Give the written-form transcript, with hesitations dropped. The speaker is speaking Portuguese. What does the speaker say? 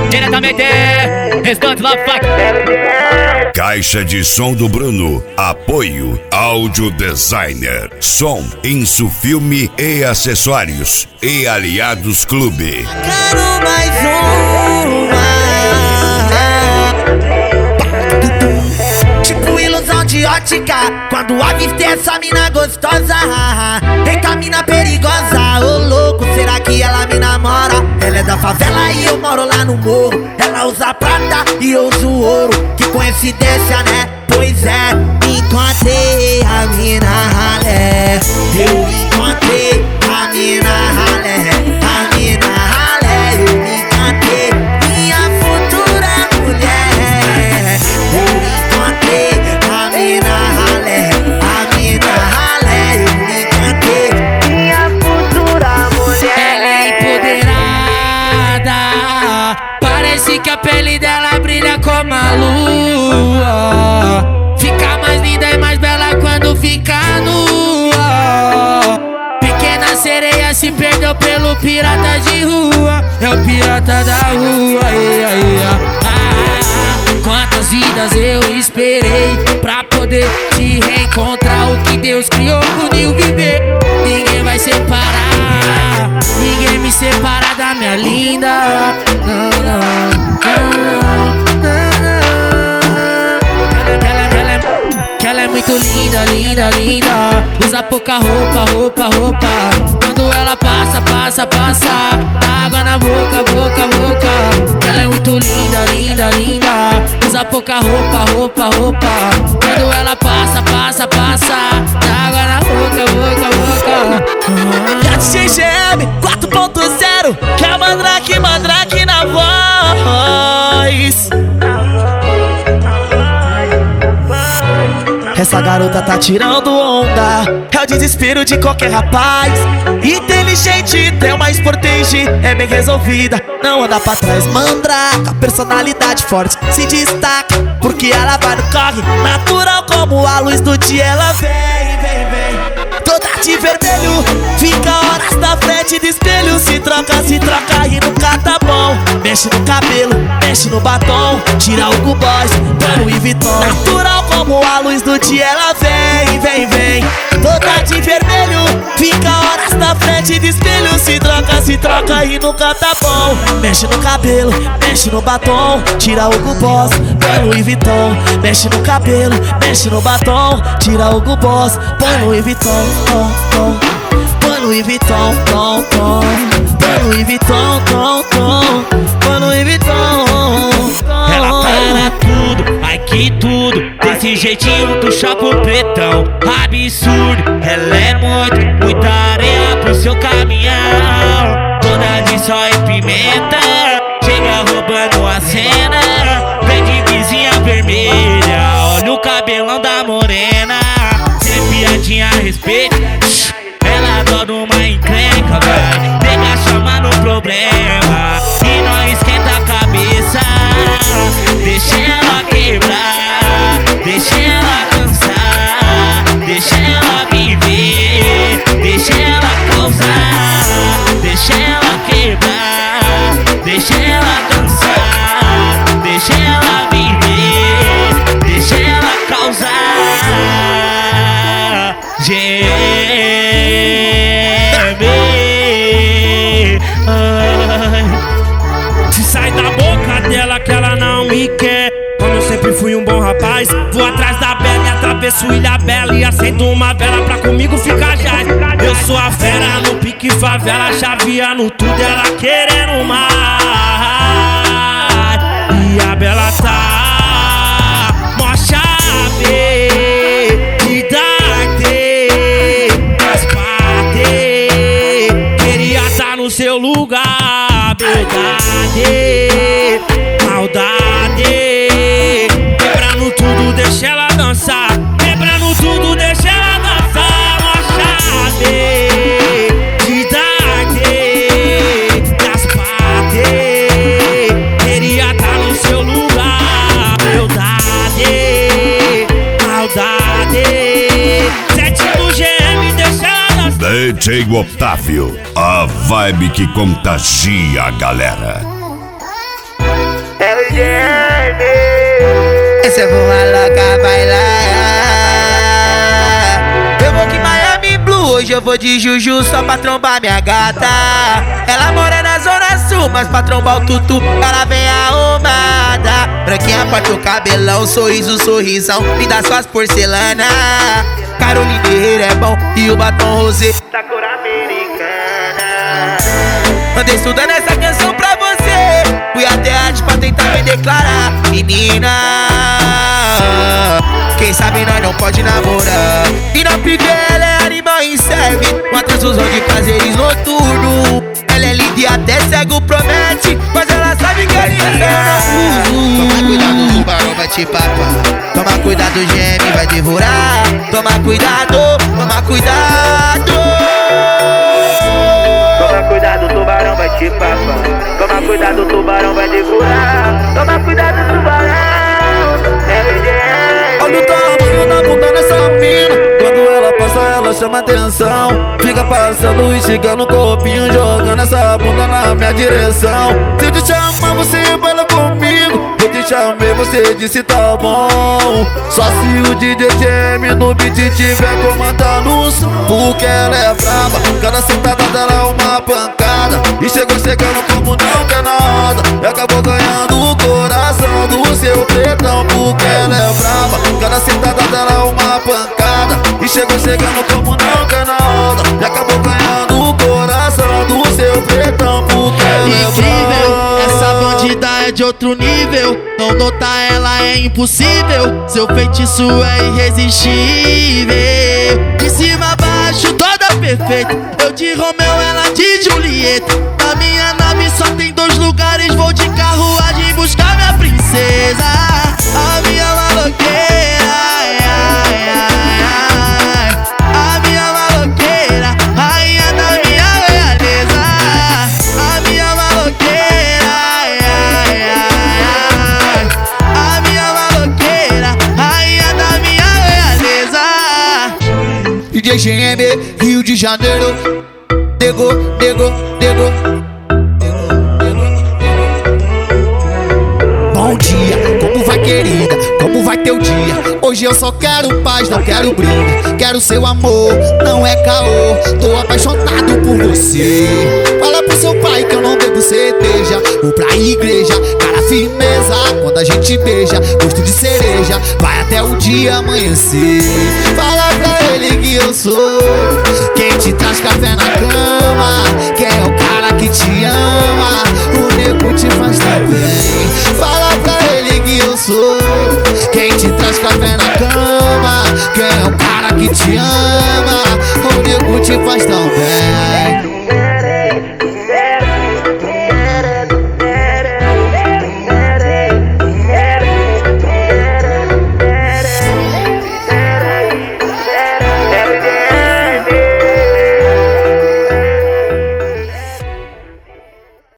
diretamente Restante Love Fuck. Caixa de som do Bruno. Apoio Áudio Designer. Som, Insufilme e acessórios. E Aliados Clube. Quero mais uma. Tipo ilusão de ótica, quando avistei essa mina gostosa. Eita mina perigosa, ô louco, será que ela me namora? Ela é da favela e eu moro lá no morro. Ela usa prata e eu uso ouro. Que coincidência, né? Pois é, encontrei a mina ralé. Eu encontrei a mina ralé. A mina ralé, eu me encantei, minha futura mulher. Eu encontrei a mina ralé. A mina ralé, eu me encantei, minha futura mulher. Ela é empoderada, parece que a pele dela brilha como a lua. Fica mais linda e mais bela quando fica nua. Pequena sereia se perdeu pelo pirata de rua. É o pirata da rua. Quantas vidas eu esperei pra poder te reencontrar. O que Deus criou uniu viver. Ninguém vai separar, ninguém me separa da minha linda. Não, não, não. Ela é muito linda, linda, linda. Usa pouca roupa. Quando ela passa, dá água na boca. Ela é muito linda, linda, linda. Usa pouca roupa. Quando ela passa, dá água na boca. DJ GM 4.0, que é Mandrake na voz. Essa garota tá tirando onda, é o desespero de qualquer rapaz. Inteligente, tem uma sportage, é bem resolvida, não anda pra trás. Mandraka, personalidade forte, se destaca, porque ela vai no corre, natural como a luz do dia. Ela vem. Toda de vermelho, fica horas na frente do espelho. Se troca e nunca tá bom. Mexe no cabelo, mexe no batom, tira o Hugo Boss, põe Louis Vuitton. Natural como a luz do dia, ela vem. Toda de vermelho, fica horas na frente do espelho. Se troca e nunca tá bom. Mexe no cabelo, mexe no batom, tira o Hugo Boss, põe Louis Vuitton. Mexe no cabelo, mexe no batom, tira o Hugo Boss, põe Louis Vuitton. Põe Louis Vuitton, põe Louis Vuitton, põe Louis Vuitton. Ela para tudo, ai que tudo. Desse jeitinho do shopping pretão. Absurdo, ela é muita areia pro seu caminhão. Toda de sol e pimenta, chega roubando a cena. Vem de vizinha vermelha, olha o cabelão da morena. Sem piadinha a respeito, ela adora uma encrenca, vai. Pega, chama no problema e não esquenta a cabeça. Deixa ela quebrar, deixa ela dançar, deixa ela viver, deixa ela causar. Deixa ela quebrar, deixa ela dançar, deixa ela viver, deixa ela causar. Se sai da boca dela que ela não me quer. Como eu sempre fui um bom rapaz, vou atrás da Bela e atravesso Ilha Bela e acendo uma vela pra comigo ficar jaz. Eu sou a fera no pique favela, chaveando tudo, ela querendo mais. E a Bela tá mó chave de darte, as partes. Queria tá no seu lugar, verdade, maldade. Quebrando tudo, deixa ela dançar. Quebrando tudo, deixa ela dançar. Uma chave de darte, das partes. Queria tá no seu lugar, verdade, maldade. Sétimo GM, deixa ela dançar. DJ Otávio, a vibe que contagia a galera. Cê for uma louca, vai lá. Eu vou que Miami Blue, hoje eu vou de Juju só pra trombar minha gata. Ela mora na zona sul, mas pra trombar o tutu ela vem arrumada. Branquinha, parte o cabelão, sorriso, sorrisão, me dá suas porcelana. Carolina Herrera é bom e o batom rosé da cor americana. Andei estudando essa canção pra você, fui até arte pra tentar me declarar. Menina, quem sabe nós não pode namorar. E na pique ela é animal e serve uma transfusão de prazeres noturno. Ela é linda e até cego promete, mas ela sabe que aliança eu não uso. Toma cuidado, o tubarão vai te papar. Toma cuidado, o GM vai devorar. Toma cuidado, toma cuidado. Toma cuidado, o tubarão vai te papar. Toma cuidado, o tubarão vai devorar. Toma cuidado, tubarão. Olha o tamanho da bunda nessa mina. Quando ela passa, ela chama atenção. Fica passando e chegando no corpinho, jogando essa bunda na minha direção. Se eu te chamar, você baila comigo. Eu te chamei, você disse tá bom. Só se o DJ GM no beat tiver comandando o som. Porque ela é brava, cada sentada dela é uma pancada. E chegou chegando como não quer nada. E acabou ganhando o coração do seu pretão. Porque ela é brava, cada sentada dela é uma pancada. E chegou chegando como não quer nada. E acabou ganhando o coração do seu pretão. Porque ela é incrível, brava. essa bandida é de outro nível. Não notar ela é impossível. Seu feitiço é irresistível. De cima a baixo, toda perfeita. Eu de Romeu, ela de Julieta. Na minha nave só tem 2 lugares. Vou de carruagem buscar minha princesa. A minha maloqueira, ai, ai, ai, ai. A minha maloqueira, rainha da minha realeza. A minha maloqueira, ai, ai, ai, ai. A minha maloqueira, rainha da minha realeza. DJ GM, Rio de Janeiro. Dego, dego, dego. Bom dia, como vai, querida? Como vai teu dia? Hoje eu só quero paz, não quero briga. Quero seu amor, não é caô. Tô apaixonado por você. Fala pro seu pai que eu não bebo cerveja. Vou pra igreja, cara firmeza. Quando a gente beija, gosto de cereja. Vai até o dia amanhecer. Fala pra ele que eu sou quem te traz café na cama. Quem é o cara que te ama. O nego te faz tão bem. Fala pra ele que eu sou quem te traz café na cama. Quem é o cara que te ama. O nego te faz tão bem.